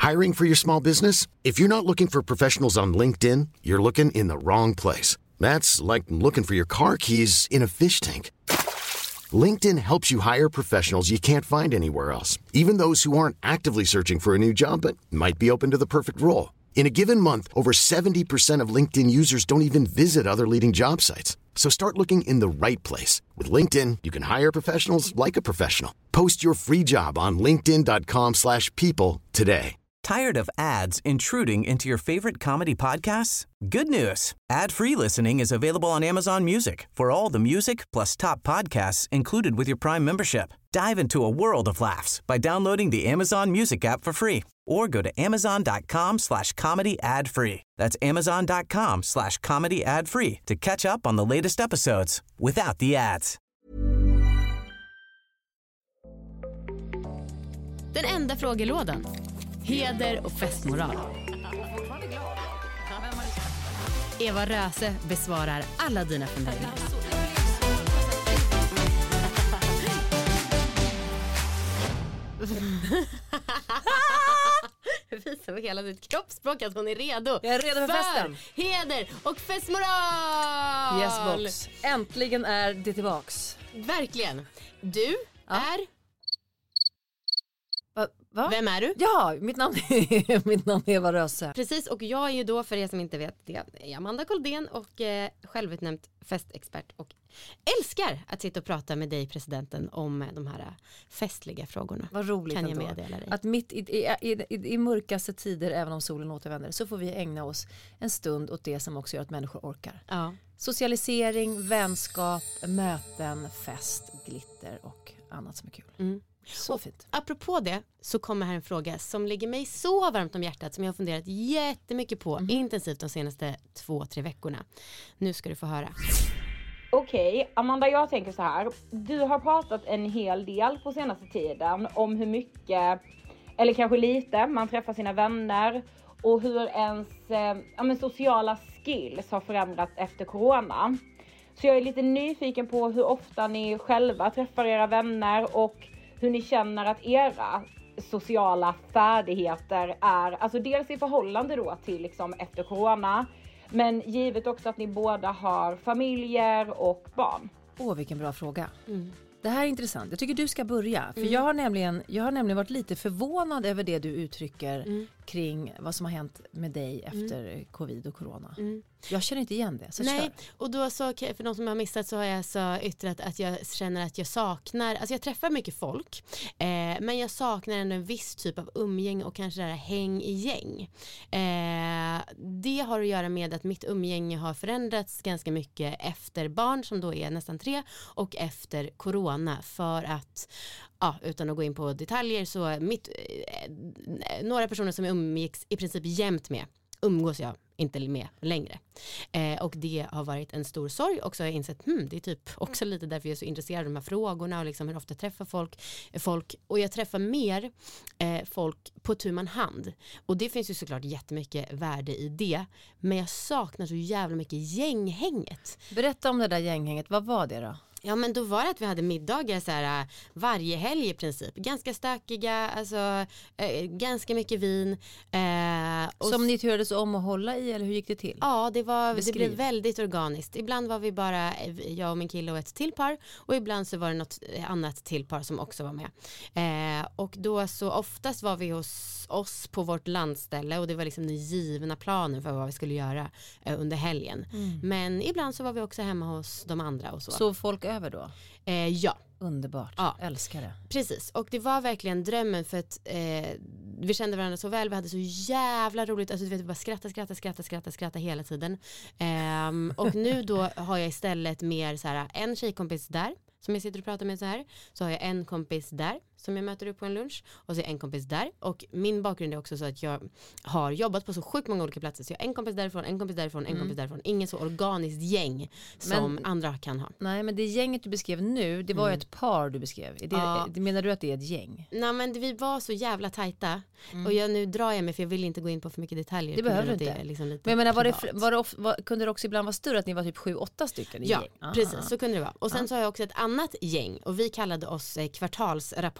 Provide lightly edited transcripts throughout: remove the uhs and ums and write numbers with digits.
Hiring for your small business? If you're not looking for professionals on LinkedIn, you're looking in the wrong place. That's like looking for your car keys in a fish tank. LinkedIn helps you hire professionals you can't find anywhere else, even those who aren't actively searching for a new job but might be open to the perfect role. In a given month, over 70% of LinkedIn users don't even visit other leading job sites. So start looking in the right place. With LinkedIn, you can hire professionals like a professional. Post your free job on linkedin.com/people today. Tired of ads intruding into your favorite comedy podcasts? Good news. Ad-free listening is available on Amazon Music for all the music plus top podcasts included with your Prime membership. Dive into a world of laughs by downloading the Amazon Music app for free or go to amazon.com/comedy ad-free. That's amazon.com/comedy ad-free to catch up on the latest episodes without the ads. Den enda frågelådan. Heder och festmoral. Eva Röse besvarar alla dina funderingar. Visar med hela ditt kroppsspråk att hon är redo. Jag är redo för festen. Heder och festmoral. Yes box. Äntligen är det tillbaks. Verkligen. Du är... Va? Vem är du? Ja, mitt namn är Eva Röse. Precis, och jag är ju då, för er som inte vet det, är Amanda Koldén och självutnämnd festexpert och älskar att sitta och prata med dig, presidenten, om de här festliga frågorna. Vad roligt kan jag ändå. meddela dig. Att mitt i mörkaste tider, även om solen återvänder, så får vi ägna oss en stund åt det som också gör att människor orkar. Ja. Socialisering, vänskap, möten, fest, glitter och annat som är kul. Mm. Så fint. Apropå det så kommer här en fråga som ligger mig så varmt om hjärtat, som jag har funderat jättemycket på intensivt de senaste 2-3 veckorna. Nu ska du få höra. Okej, Amanda, jag tänker så här. Du har pratat en hel del på senaste tiden om hur mycket, eller kanske lite, man träffar sina vänner och hur ens sociala skills har förändrats efter corona. Så jag är lite nyfiken på hur ofta ni själva träffar era vänner och hur ni känner att era sociala färdigheter är, alltså dels i förhållande då till liksom efter corona, men givet också att ni båda har familjer och barn. Vilken bra fråga. Det här är intressant. Jag tycker du ska börja. För jag har nämligen varit lite förvånad över det du uttrycker kring vad som har hänt med dig efter covid och corona. Jag känner inte igen det. Så nej, och då så, för de som har missat, så har jag så yttrat att jag känner att jag saknar, alltså jag träffar mycket folk, men jag saknar en viss typ av umgäng och kanske det här häng i gäng. Det har att göra med att mitt umgänge har förändrats ganska mycket efter barn som då är nästan 3 och efter corona, för att utan att gå in på detaljer, så några personer som jag umgicks i princip jämt med umgås jag inte med längre. Och det har varit en stor sorg. Och så har jag insett, det är typ också lite därför jag är så intresserad av de här frågorna och liksom hur ofta träffar folk. Och jag träffar mer folk på tu man hand. Och det finns ju såklart jättemycket värde i det. Men jag saknar så jävla mycket gänghänget. Berätta om det där gänghänget. Vad var det då? Ja, men då var det att vi hade middagar så här, varje helg i princip. Ganska stökiga, alltså ganska mycket vin. Och som ni turades om att hålla i, eller hur gick det till? Ja, det blev väldigt organiskt. Ibland var vi bara jag och min kille och ett till par. Och ibland så var det något annat till par som också var med. Och då så oftast var vi hos oss på vårt landställe. Och det var liksom den givna planen för vad vi skulle göra under helgen. Men ibland så var vi också hemma hos de andra och så. Så folk över då? Ja. Underbart, älskar det. Precis, och det var verkligen drömmen, för att vi kände varandra så väl, vi hade så jävla roligt, alltså du vet, vi bara skratta hela tiden. Och nu då har jag istället mer så här, en tjejkompis där som jag sitter och pratar med så här, så har jag en kompis där som jag möter upp på en lunch, och så är en kompis där, och min bakgrund är också så att jag har jobbat på så sjukt många olika platser, så jag har en kompis därifrån, en kompis därifrån, ingen så organiskt gäng som andra kan ha. Nej, men det gänget du beskrev nu, det var ju ett par du beskrev. Menar du att det är ett gäng? Nej, men vi var så jävla tajta, och nu drar jag mig för jag vill inte gå in på för mycket detaljer. Det behöver du inte. Det är liksom lite men jag menar, kunde det också ibland vara större att ni var typ 7-8 stycken i gäng? Ja, precis, så kunde det vara. Och sen så har jag också ett annat gäng, och vi kallade oss kvartalsrapport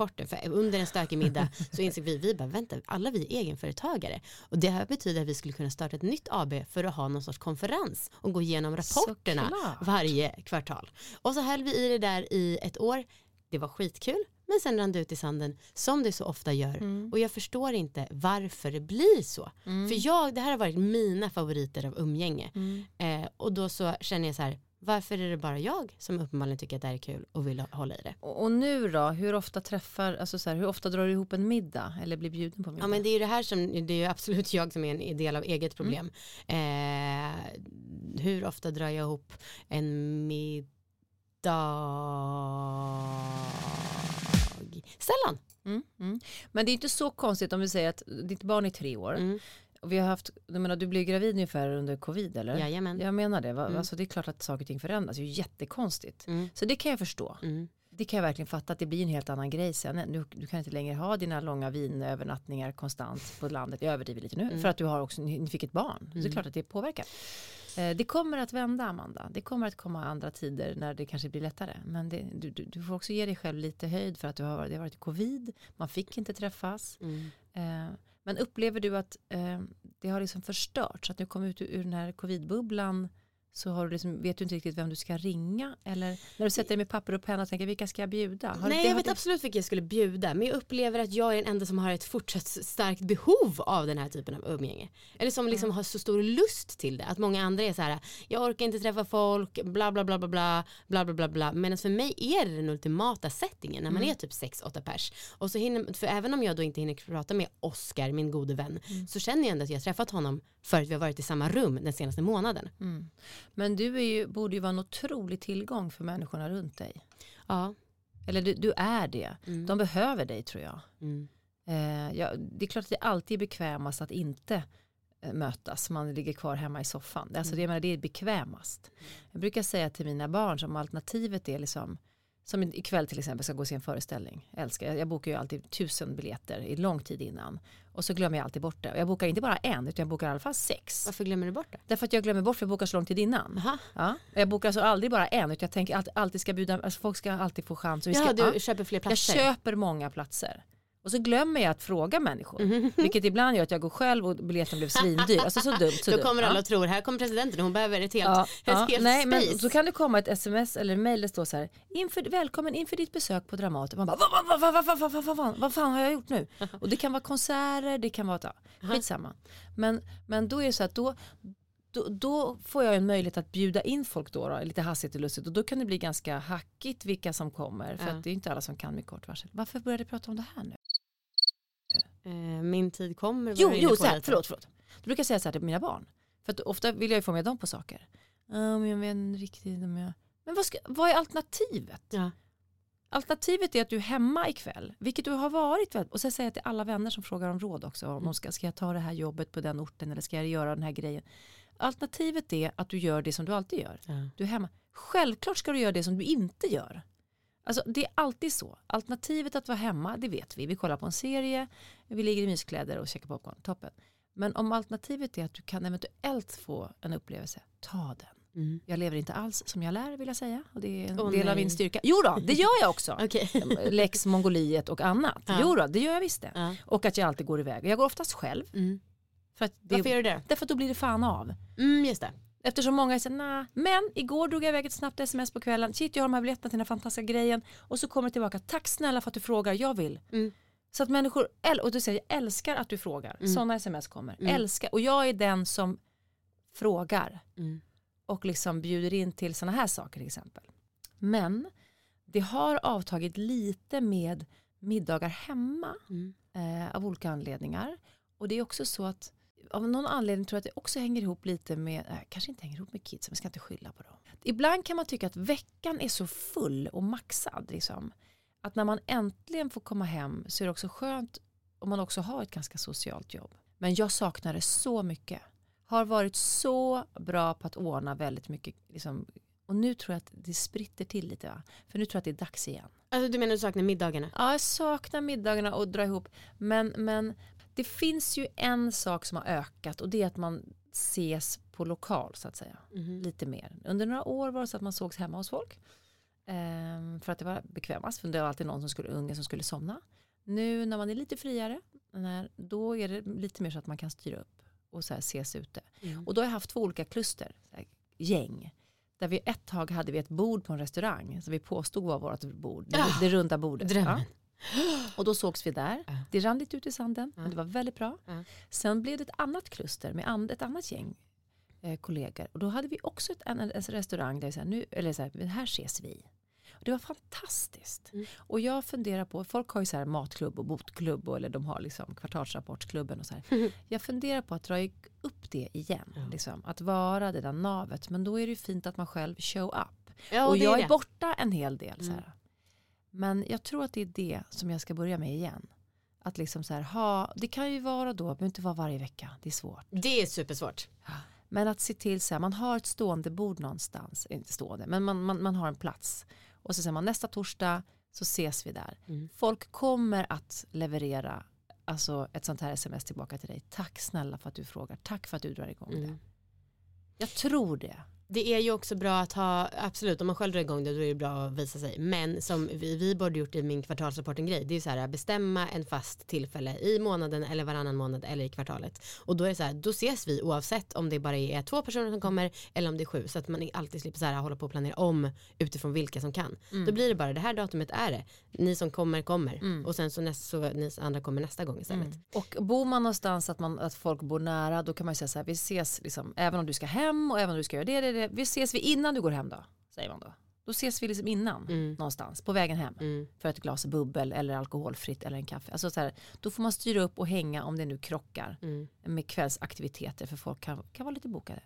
rapporten. För under en stökig middag så insåg vi bara vänta, alla vi är egenföretagare. Och det här betyder att vi skulle kunna starta ett nytt AB för att ha någon sorts konferens och gå igenom rapporterna varje kvartal. Och så höll vi i det där i ett år. Det var skitkul. Men sen rann det ut i sanden som det så ofta gör. Och jag förstår inte varför det blir så. För det här har varit mina favoriter av umgänge. Och då så känner jag så här, varför är det bara jag som uppenbarligen tycker att det här är kul och vill hålla i det? Och nu då, hur ofta hur ofta drar du ihop en middag eller blir bjuden på middag? Ja, men det är ju det här som, det är ju absolut jag som är en del av eget problem. Hur ofta drar jag ihop en middag? Sällan. Men det är inte så konstigt om vi säger att ditt barn är 3 år. Och vi har haft, du blev gravid ungefär under covid eller? Jajamän. Jag menar det. Alltså det är klart att saker och ting förändras. Det är ju jättekonstigt. Så det kan jag förstå. Det kan jag verkligen fatta att det blir en helt annan grej sen. Du kan inte längre ha dina långa vinövernattningar konstant på landet. Jag överdriver lite nu. För att ni fick ett barn. Så det är klart att det påverkar. Det kommer att vända, Amanda. Det kommer att komma andra tider när det kanske blir lättare. Men du får också ge dig själv lite höjd för att det har varit covid. Man fick inte träffas. Men upplever du att det har liksom förstört så att du kom ut ur den här covidbubblan, så har du liksom, vet du inte riktigt vem du ska ringa? Eller när du sätter dig med papper och penna och tänker, vilka ska jag bjuda? Nej, jag vet absolut vilka jag skulle bjuda. Men jag upplever att jag är den enda som har ett fortsatt starkt behov av den här typen av umgänge. Eller som liksom har så stor lust till det. Att många andra är så här, jag orkar inte träffa folk, bla bla bla bla bla, bla bla bla bla. Men för mig är det den ultimata settingen när man är typ 6-8 pers. Och så för även om jag då inte hinner prata med Oscar, min gode vän, så känner jag ändå att jag har träffat honom för att vi har varit i samma rum den senaste månaden. Men du borde ju vara en otrolig tillgång för människorna runt dig. Ja. Eller du är det. De behöver dig, tror jag. Det är klart att det alltid är bekvämast att inte mötas. Man ligger kvar hemma i soffan. Alltså det är bekvämast. Jag brukar säga till mina barn som alternativet är liksom, som ikväll till exempel ska gå och se en föreställning. Jag bokar ju alltid 1000 biljetter i lång tid innan. Och så glömmer jag alltid bort det. Och jag bokar inte bara en, utan jag bokar i alla fall 6. Varför glömmer du bort det? Därför att jag glömmer bort, för jag bokar så lång tid innan. Ja. Jag bokar alltså aldrig bara en, utan jag tänker alltid ska bjuda, alltså folk ska alltid få chans. Du köper fler platser? Jag köper många platser. Och så glömmer jag att fråga människor. Vilket ibland gör att jag går själv och biljetten blev svindyr. Alltså så dumt. Då kommer alla och tror, här kommer presidenten och hon behöver ett helt nej, space. Men så kan det komma ett sms eller mejl där står så här, välkommen inför ditt besök på Dramaten. Man bara, vad fan har jag gjort nu? Och det kan vara konserter, det kan vara skitsamma. Men då är det så att då får jag en möjlighet att bjuda in folk då, lite hastigt och lustigt. Och då kan det bli ganska hackigt vilka som kommer. För att det är inte alla som kan med kort varsel. Varför började du prata om det här nu? Min tid kommer. Jo, så här, förlåt. Du brukar säga så här till mina barn. För att ofta vill jag ju få med dem på saker. Men jag vet inte riktigt om jag... Men vad är alternativet? Ja. Alternativet är att du är hemma ikväll, vilket du har varit. Och så säger jag till alla vänner som frågar om råd också. Om de ska jag ta det här jobbet på den orten eller ska jag göra den här grejen? Alternativet är att du gör det som du alltid gör. Ja. Du är hemma. Självklart ska du göra det som du inte gör. Alltså det är alltid så. Alternativet att vara hemma, det vet vi. Vi kollar på en serie, vi ligger i myskläder och käkar popcorn. Toppen. Men om alternativet är att du kan eventuellt få en upplevelse, ta den. Jag lever inte alls som jag lär, vill jag säga. Och det är en del av min styrka. Jo då, det gör jag också. Okay. Lex Mongoliet och annat. Ja. Jo då, det gör jag visst det. Ja. Och att jag alltid går iväg. Jag går oftast själv. För att varför gör du det? Därför att då blir det fan av. Just det. Eftersom många säger, nej. Men igår drog jag iväg ett snabbt sms på kvällen. Shit, jag har de här biljetterna till den här fantastiska grejen. Och så kommer det tillbaka. Tack snälla för att du frågar, jag vill. Så att människor, och du säger, jag älskar att du frågar. Sådana sms kommer. Älskar. Och jag är den som frågar. Och liksom bjuder in till såna här saker till exempel. Men det har avtagit lite med middagar hemma. Av olika anledningar. Och det är också så att av någon anledning tror jag att det också hänger ihop lite med, kanske inte hänger ihop med kids, men jag ska inte skylla på dem. Ibland kan man tycka att veckan är så full och maxad liksom. Att när man äntligen får komma hem så är det också skönt om man också har ett ganska socialt jobb. Men jag saknar det så mycket. Har varit så bra på att ordna väldigt mycket liksom, och nu tror jag att det spritter till lite, va? För nu tror jag att det är dags igen. Alltså du menar du saknar middagarna? Ja, jag saknar middagarna och dra ihop. Men det finns ju en sak som har ökat och det är att man ses på lokal så att säga. Lite mer. Under några år var det så att man sågs hemma hos folk. För att det var bekvämast. För det var alltid någon unge som skulle somna. Nu när man är lite friare, då är det lite mer så att man kan styra upp och så här ses ute. Och då har jag haft 2 olika kluster, så här, gäng. Där vi ett tag hade vi ett bord på en restaurang som vi påstod var vårt bord. Det runda bordet. Ja. Och då sågs vi där. Det rann lite ut i sanden, men det var väldigt bra. Sen blev det ett annat kluster med ett annat gäng kollegor. Och då hade vi också en restaurang där vi sa, här ses vi. Och det var fantastiskt. Och jag funderar på, folk har ju så här matklubb och botklubb eller de har liksom kvartalsrapportsklubben och så här. Jag funderar på att dra upp det igen. Liksom, att vara det där navet. Men då är det ju fint att man själv show up. Ja, och jag är borta en hel del. Så här. Men jag tror att det är det som jag ska börja med igen. Att liksom så här, det kan ju vara då, men inte vara varje vecka. Det är svårt. Det är supersvårt. Men att se till så här, man har ett stående bord någonstans. Inte stående, men man har en plats. Och så säger man nästa torsdag så ses vi där. Folk kommer att leverera alltså ett sånt här sms tillbaka till dig. Tack snälla för att du frågar. Tack för att du drar igång det. Jag tror det. Det är ju också bra att ha, absolut om man själv drar igång det då är det bra att visa sig. Men som vi borde gjort i min kvartalsrapporten-grej, det är ju så här, bestämma en fast tillfälle i månaden eller varannan månad eller i kvartalet. Och då är det så här, då ses vi oavsett om det bara är 2 personer som kommer eller om det är 7. Så att man alltid slipper så här, hålla på och planera om utifrån vilka som kan. Då blir det bara, det här datumet är det. Ni som kommer. Och sen så ni andra kommer nästa gång istället. Och bor man någonstans att folk bor nära, då kan man ju säga så här, vi ses liksom, även om du ska hem och även om du ska göra det. Vi ses vi innan du går hem då, säger man då. Då ses vi liksom innan någonstans på vägen hem för ett glas bubbel eller alkoholfritt eller en kaffe. Alltså så här, då får man styra upp och hänga om det nu krockar med kvällsaktiviteter för folk kan vara lite bokade.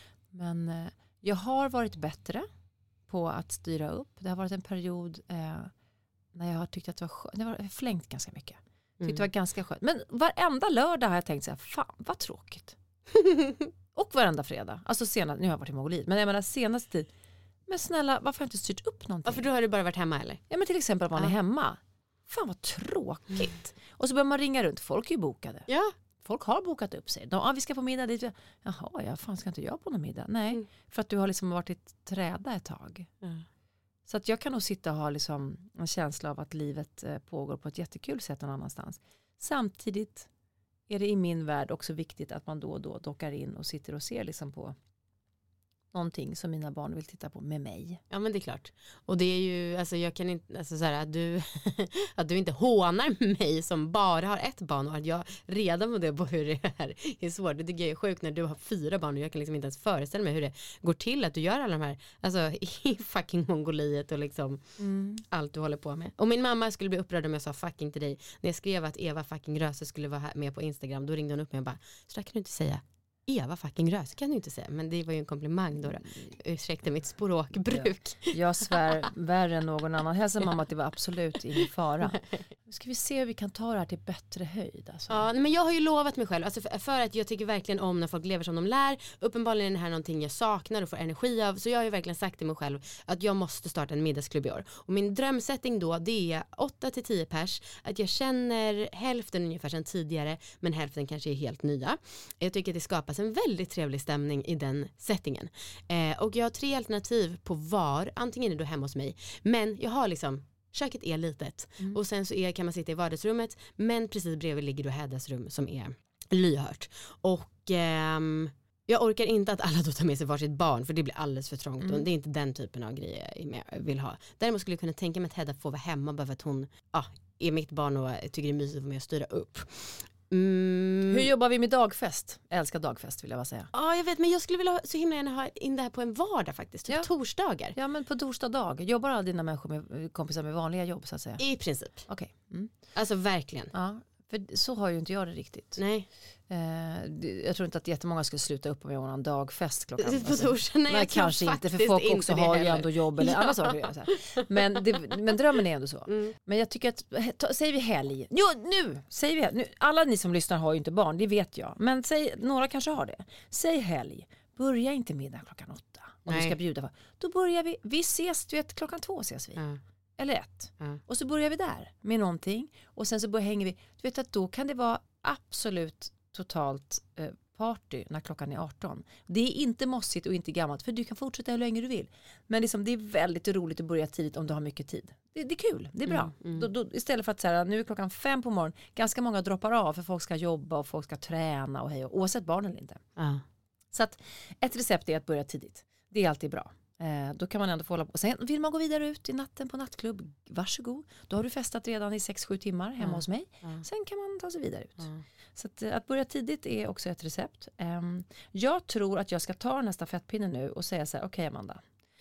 Men jag har varit bättre på att styra upp. Det har varit en period när jag har tyckt att det var flängt ganska mycket. Tyckte det var ganska skönt. Men varenda lördag har jag tänkt så här, fan vad tråkigt. Och varenda fredag. Alltså senast, nu har jag varit i Mongoliet. Men jag menar senaste tid. Men snälla, varför har jag inte styrt upp någonting? Ja, för då har du bara varit hemma eller? Ja men till exempel om man är hemma. Fan vad tråkigt. Och så börjar man ringa runt. Folk är ju bokade. Ja. Folk har bokat upp sig. Vi ska på middag dit. Jaha, fan ska inte jag på någon middag? Nej, för att du har liksom varit i träda ett tag. Så att jag kan nog sitta och ha liksom en känsla av att livet pågår på ett jättekul sätt någon annanstans. Samtidigt är det i min värld också viktigt att man då och då dockar in och sitter och ser liksom på någonting som mina barn vill titta på med mig. Ja men det är klart. Och det är ju, alltså jag kan inte, alltså så här, att du inte hånar mig som bara har ett barn och att jag redan med det på hur det är svårt. Det tycker jag är sjukt när du har 4 barn och jag kan liksom inte ens föreställa mig hur det går till att du gör alla de här, alltså i fucking Mongoliet och liksom allt du håller på med. Och min mamma skulle bli upprörd om jag sa fucking till dig. När jag skrev att Eva fucking Röse skulle vara med på Instagram, då ringde hon upp mig och bara, så där kan du inte säga. Eva fucking Röse kan du inte säga. Men det var ju en komplimang då. Ursäkta mitt språkbruk. Ja. Jag svär värre än någon annan. Hälsa mamma att det var absolut ingen fara. Nu ska vi se hur vi kan ta det här till bättre höjd. Alltså. Ja, men jag har ju lovat mig själv. Alltså för att jag tycker verkligen om när folk lever som de lär. Uppenbarligen är det här någonting jag saknar och får energi av. Så jag har ju verkligen sagt till mig själv att jag måste starta en middagsklubb i år. Och min drömsättning då, det är 8-10 pers. Att jag känner hälften ungefär sedan tidigare. Men hälften kanske är helt nya. Jag tycker att det skapas en väldigt trevlig stämning i den settingen. Och jag har 3 alternativ på var. Antingen är det då hemma hos mig. Men jag har liksom, köket är litet. Och sen så kan man sitta i vardagsrummet. Men precis bredvid ligger då Heddas rum som är lyhört. Och jag orkar inte att alla då tar med sig varsitt barn. För det blir alldeles för trångt. Och det är inte den typen av grejer jag vill ha. Däremot skulle jag kunna tänka mig att Hedda får vara hemma. Bara för att hon är mitt barn och tycker det är mysigt att vara med och styra upp. Hur jobbar vi med dagfest? Jag älskar dagfest vill jag bara säga. Ja, jag vet, men jag skulle vilja så himla gärna ha in det här på en vardag faktiskt. Typ torsdagar. Ja, men på torsdag. Jobbar alla dina människor med kompisar med vanliga jobb så att säga? I princip. Okej. Alltså verkligen. Ja, för så har ju inte jag det riktigt. Nej. Jag tror inte att jättemånga skulle sluta upp om jag har en dagfest klockan. På torsdag? Nej, kanske inte, för folk också har ju ändå jobb eller andra saker. Men drömmen är ändå så. Men jag tycker att, säger vi helg. Jo, nu säger vi nu. Alla ni som lyssnar har ju inte barn, det vet jag. Men några kanske har det. Säg helg. Börja inte middag klockan 8. Om du ska bjuda på. Då börjar vi ses, du vet, klockan 2 ses vi. Eller 1. Och så börjar vi där med någonting. Och sen så hänger vi. Du vet att då kan det vara absolut totalt party när klockan är 18. Det är inte mossigt och inte gammalt, för du kan fortsätta hur länge du vill. Men liksom, det är väldigt roligt att börja tidigt om du har mycket tid. Det är kul, det är bra. Då, istället för att säga nu är klockan 5 på morgonen, ganska många droppar av för folk ska jobba och folk ska träna och hej, oavsett barn eller inte. Så att ett recept är att börja tidigt. Det är alltid bra. Då kan man ändå få hålla på. Sen vill man gå vidare ut i natten på nattklubb, varsågod. Då har du festat redan i 6-7 timmar hemma hos mig. Sen kan man ta sig vidare ut. Så att börja tidigt är också ett recept. Jag tror att jag ska ta nästa fettpinne nu och säga så här, okej, Amanda.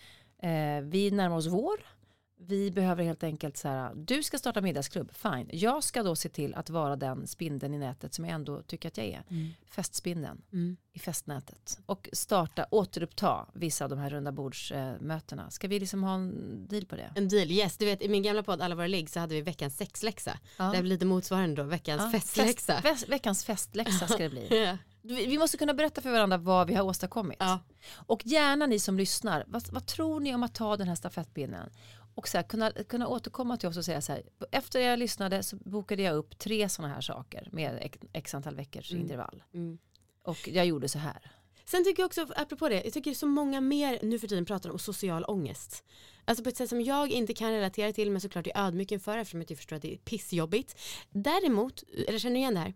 Vi närmar oss vår. Vi behöver helt enkelt så här, du ska starta middagsklubb, fine. Jag ska då se till att vara den spindeln i nätet som jag ändå tycker att jag är. Festspindeln i festnätet. Och återuppta vissa av de här runda bordsmötena. Ska vi liksom ha en deal på det? En deal, yes. Du vet, i min gamla podd Alla våra ligg så hade vi veckans sexläxa. Det är lite motsvarande då, veckans festläxa. Veckans festläxa ska det bli. Vi måste kunna berätta för varandra vad vi har åstadkommit. Och gärna ni som lyssnar, vad tror ni om att ta den här stafettpinnen? Och så här, kunna återkomma till oss och säga så här, efter jag lyssnade så bokade jag upp 3 sådana här saker med x antal veckors intervall. Och jag gjorde så här. Sen tycker jag också, apropå det, jag tycker så många mer nu för tiden pratar om social ångest. Alltså på ett sätt som jag inte kan relatera till, men såklart är ödmjuk inför, eftersom jag förstår att det är pissjobbigt. Däremot, eller känner du igen det här?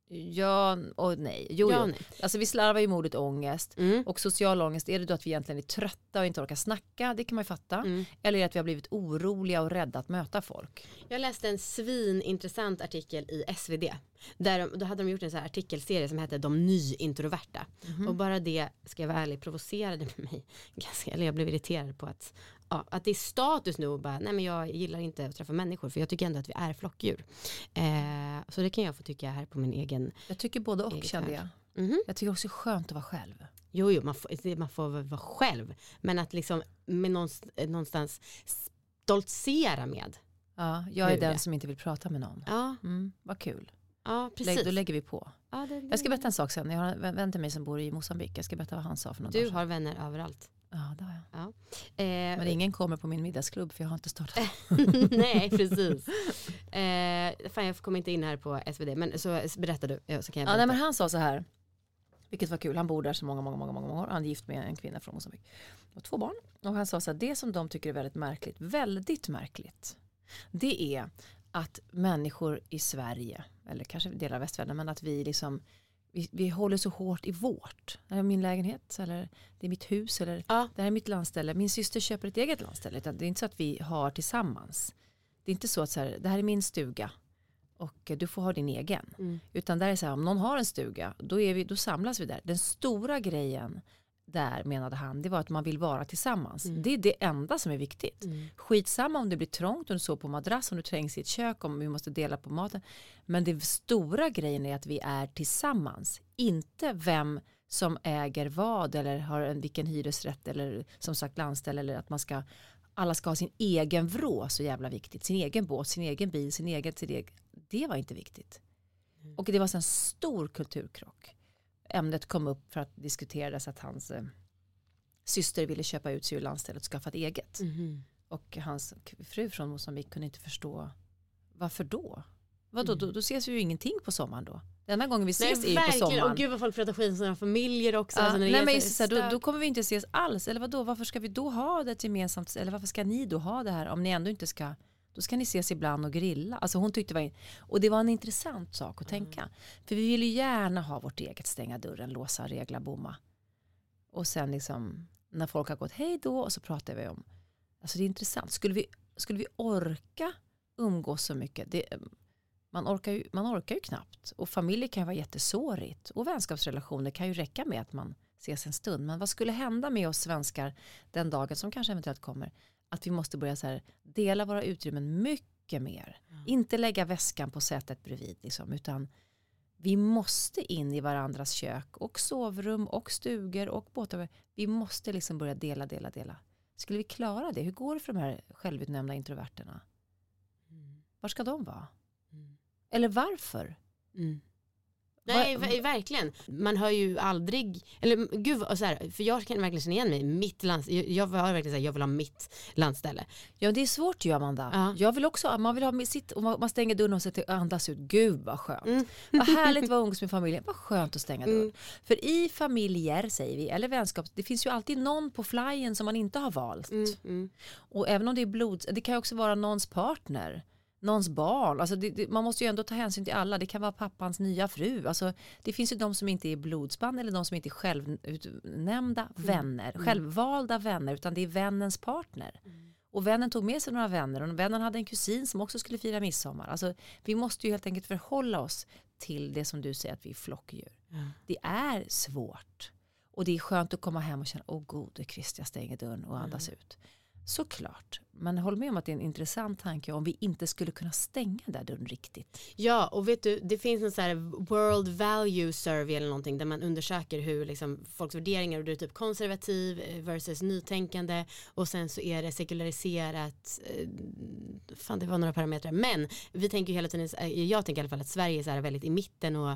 Ja och nej. Jo. Alltså vi slarvar ju med ordet ångest. Och social ångest, är det då att vi egentligen är trötta och inte orkar snacka? Det kan man ju fatta. Eller är det att vi har blivit oroliga och rädda att möta folk? Jag läste en svinintressant artikel i SvD. Då hade de gjort en så här artikelserie som hette De nyintroverta. Och bara det, ska jag vara ärlig, provocerade med mig. Eller jag blev irriterad på att det är status nu och bara, nej men jag gillar inte att träffa människor för jag tycker ändå att vi är flockdjur. Så det kan jag få tycka här på min egen. Jag tycker både och, kände jag. Jag tycker också skönt att vara själv. Jo, man får vara själv. Men att liksom med någonstans stoltsera med. Ja, jag är den som inte vill prata med någon. Ja. Vad kul. Ja, precis. Då lägger vi på. Ja, Jag ska berätta en sak sen. Jag har en vän till mig som bor i Mosambik. Jag ska berätta vad han sa för något. Du har vänner överallt. Ja, det har jag. Ja. Men ingen kommer på min middagsklubb för jag har inte startat. Nej, precis. Fan, jag kommer inte in här på SvD, men så berättar du. Så kan jag berätta. Nej, men han sa så här, vilket var kul. Han bor där så många år. Han är gift med en kvinna från Mosambik. Och 2 barn. Och han sa så här, det som de tycker är väldigt märkligt, det är att människor i Sverige, eller kanske delar av västvärlden, men att vi liksom vi håller så hårt i vårt. Det är min lägenhet, eller det är mitt hus, eller det här är mitt landställe. Min syster köper ett eget landställe. Det är inte så att vi har tillsammans. Det är inte så att så här, det här är min stuga och du får ha din egen. Utan där är så här, om någon har en stuga, då samlas vi där. Den stora grejen där, menade han, det var att man vill vara tillsammans. Det är det enda som är viktigt. Skitsamma om det blir trångt, om du sover på madrass, om du trängs i ett kök, om vi måste dela på maten. Men det stora grejen är att vi är tillsammans. Inte vem som äger vad eller har vilken hyresrätt eller som sagt landställe, eller att alla ska ha sin egen vrå, så jävla viktigt. Sin egen båt, sin egen bil, sin egen. Det var inte viktigt. Och det var en stor kulturkrock. Ämnet kom upp för att diskuteras att hans syster ville köpa ut sig ur landstället och skaffa ett eget. Och hans fru från Mosambik kunde inte förstå varför då? Då ses vi ju ingenting på sommaren då. Den enda gången vi ses är på sommaren. Och gud vad folk pratar skit om sina familjer också. Nej, men just så då kommer vi inte ses alls. Eller vadå? Varför ska vi då ha det gemensamt? Eller varför ska ni då ha det här? Om ni ändå inte ska, då ska ni ses ibland och grilla. Alltså hon tyckte och det var en intressant sak att tänka. För vi vill ju gärna ha vårt eget, stänga dörren, låsa, regla, bomma. Och sen liksom, när folk har gått hej då, och så pratar vi om, alltså det är intressant. Skulle vi orka umgås så mycket? Man orkar ju knappt. Och familjer kan ju vara jättesårigt. Och vänskapsrelationer kan ju räcka med att man ses en stund. Men vad skulle hända med oss svenskar den dagen som kanske eventuellt kommer? Att vi måste börja så här, dela våra utrymmen mycket mer. Inte lägga väskan på sätet bredvid liksom, utan vi måste in i varandras kök och sovrum och stugor och båtar. Vi måste liksom börja dela. Skulle vi klara det? Hur går det för de här självutnämnda introverterna? Var ska de vara? Eller varför? Nej, verkligen. Man hör ju aldrig, eller gud, så här, för jag kan verkligen känna igen mig. Jag har verkligen sagt, jag vill ha mitt landställe. Ja, det är svårt ju, Amanda. Ja. Jag vill också, man vill ha sitt, och man stänger dörren och sätter andas ut. Gud vad skönt. Vad härligt var umgås med familjen. Vad skönt att stänga dörren. För i familjer, säger vi, eller vänskap, det finns ju alltid någon på flyen som man inte har valt. Och även om det är blod, det kan ju också vara någons partner. Någons barn, alltså man måste ju ändå ta hänsyn till alla. Det kan vara pappans nya fru. Alltså, det finns ju de som inte är blodsband eller de som inte är självutnämnda vänner, självvalda vänner, utan det är vännens partner. Och vännen tog med sig några vänner och vännen hade en kusin som också skulle fira midsommar. Alltså, vi måste ju helt enkelt förhålla oss till det som du säger att vi är flockdjur. Det är svårt. Och det är skönt att komma hem och känna, gode Krist, jag stänger dörren och andas ut. Såklart. Men håll med om att det är en intressant tanke om vi inte skulle kunna stänga där dörren riktigt. Ja, och vet du, det finns en sån här World Value Survey eller någonting där man undersöker hur liksom folks värderingar, och det är typ konservativ versus nytänkande, och sen så är det sekulariserat, det var några parametrar, men vi tänker ju hela tiden, jag tänker i alla fall att Sverige är så här väldigt i mitten och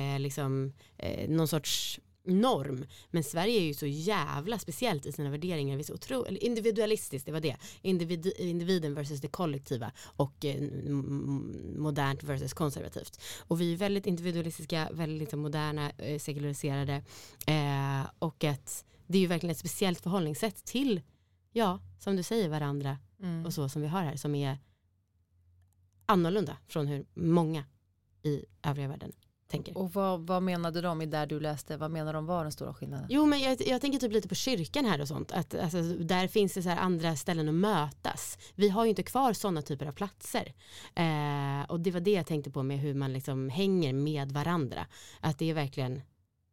någon sorts norm, men Sverige är ju så jävla speciellt i sina värderingar. Vi är så individualistiskt, det var det. Individen versus det kollektiva och modernt versus konservativt. Och vi är väldigt individualistiska, väldigt moderna, sekulariserade, och att det är ju verkligen ett speciellt förhållningssätt till, ja, som du säger, varandra och så som vi har här, som är annorlunda från hur många i övriga världen tänker. Och vad menade de i där du läste? Vad menar de var den stora skillnaden? Jo, men jag tänker typ lite på kyrkan här och sånt. Att, alltså, där finns det så här andra ställen att mötas. Vi har ju inte kvar sådana typer av platser. Och det var det jag tänkte på med hur man liksom hänger med varandra. Att det är verkligen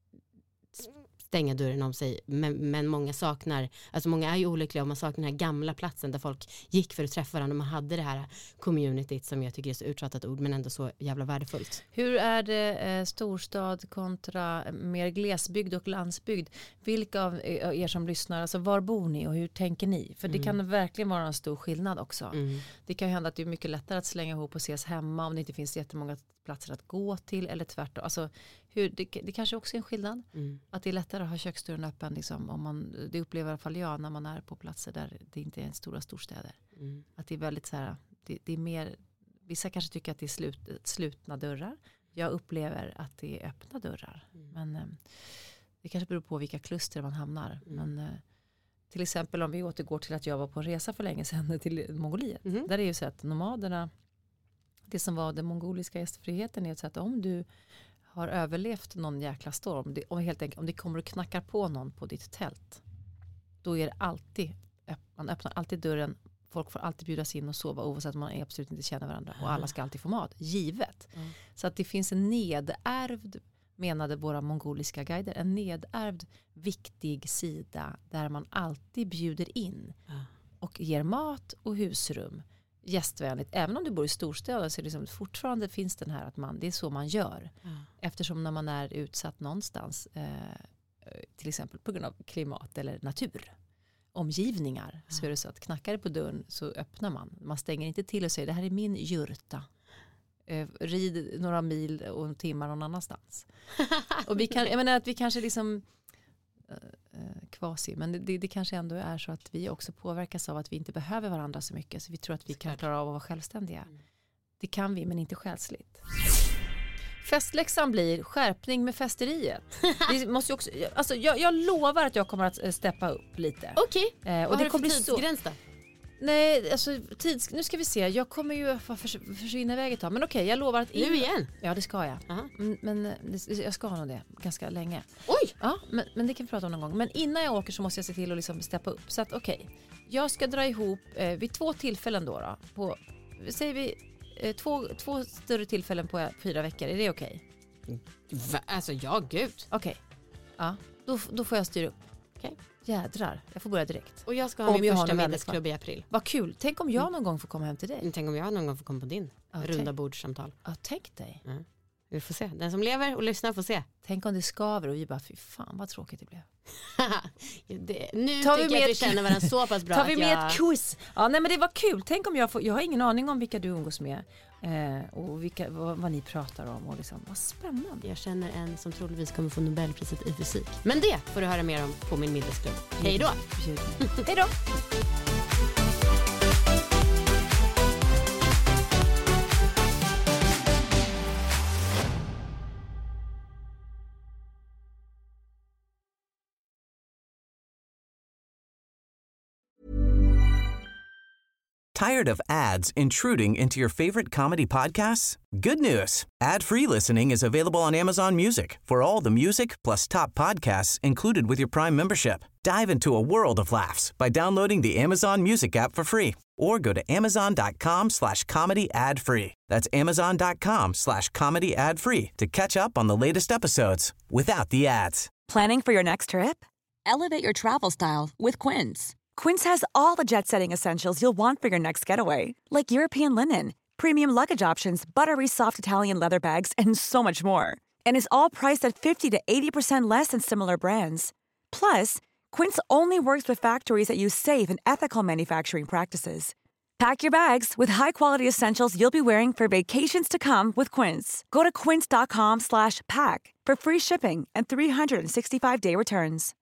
stänga dörren om sig, men många saknar, alltså många är ju olyckliga och man saknar den här gamla platsen där folk gick för att träffa varandra och man hade det här communityt som jag tycker är så uttjatat ord men ändå så jävla värdefullt. Hur är det storstad kontra mer glesbygd och landsbygd? Vilka av er som lyssnar, alltså var bor ni och hur tänker ni? För det kan verkligen vara en stor skillnad också. Det kan ju hända att det är mycket lättare att slänga ihop och ses hemma om det inte finns jättemånga platser att gå till eller tvärtom. Alltså, det kanske också är en skillnad. Att det är lättare att ha köksdörren öppen liksom, om man, det upplever i alla fall jag när man är på platser där det inte är en storstäder. Att det är väldigt så här, det är mer, vissa kanske tycker att det är slutna dörrar. Jag upplever att det är öppna dörrar. Men det kanske beror på vilka kluster man hamnar. Men till exempel om vi återgår till att jag var på en resa för länge sedan till Mongoliet. Där är det ju så att nomaderna, det som var den mongoliska gästfriheten är så att om du har överlevt någon jäkla storm, om det kommer och knackar på någon på ditt tält, då är det alltid, man öppnar alltid dörren, folk får alltid bjudas in och sova oavsett om man absolut inte känner varandra och alla ska alltid få mat, givet. Så att det finns en nedärvd, menade våra mongoliska guider, en nedärvd viktig sida där man alltid bjuder in och ger mat och husrum. Gästvänligt. Även om du bor i storstäder så är det liksom, fortfarande finns den här att det är så man gör. Eftersom när man är utsatt någonstans, till exempel på grund av klimat eller natur, omgivningar, så är det så att knackar det på dörren så öppnar man. Man stänger inte till och säger det här är min jurta. Rid några mil och timmar någon annanstans. Och jag menar att vi kanske liksom kvasi, men det kanske ändå är så att vi också påverkas av att vi inte behöver varandra så mycket, så vi tror att vi kan klara av att vara självständiga. Det kan vi, men inte själsligt. Festläxan blir skärpning med festeriet. Vi måste också, alltså jag lovar att jag kommer att steppa upp lite. Okej. Och det kommer bli tidsgräns då? Nej, alltså nu ska vi se. Jag kommer ju försvinna iväg ett tag. Men okej, jag lovar att nu igen? Ja, det ska jag. Men jag ska ha nog det ganska länge. Oj! Ja, men det kan vi prata om någon gång. Men innan jag åker så måste jag se till att liksom steppa upp. Så att jag ska dra ihop vid 2 tillfällen då. På, säger vi 2 större tillfällen på 4 veckor. Är det okej? Alltså, ja, gud. Okej. Ja, då får jag styra upp. Okej. Jädrar, jag får börja direkt. Och jag ska ha min första middagsklubb i april. Vad kul, tänk om jag någon gång får komma hem till dig. Tänk om jag någon gång får komma på din runda bordssamtal. Ja, tänk dig. Vi får se, den som lever och lyssnar får se. Tänk om det skaver och vi bara, fy fan vad tråkigt det blev. Nu tar tycker jag att vi känner varandra så pass bra. Tar vi med ett quiz? Ja, nej men det var kul. Tänk om jag har ingen aning om vilka du umgås med. Och vad ni pratar om och liksom, vad spännande. Jag känner en som troligtvis kommer få Nobelpriset i fysik. Men det får du höra mer om på min middagsklubb. Hej då! Hej då! Tired of ads intruding into your favorite comedy podcasts? Good news. Ad-free listening is available on Amazon Music for all the music plus top podcasts included with your Prime membership. Dive into a world of laughs by downloading the Amazon Music app for free or go to amazon.com/comedy ad-free. That's amazon.com/comedy ad-free to catch up on the latest episodes without the ads. Planning for your next trip? Elevate your travel style with Quince. Quince has all the jet-setting essentials you'll want for your next getaway, like European linen, premium luggage options, buttery soft Italian leather bags, and so much more. And is all priced at 50 to 80% less than similar brands. Plus, Quince only works with factories that use safe and ethical manufacturing practices. Pack your bags with high-quality essentials you'll be wearing for vacations to come with Quince. Go to quince.com/pack for free shipping and 365-day returns.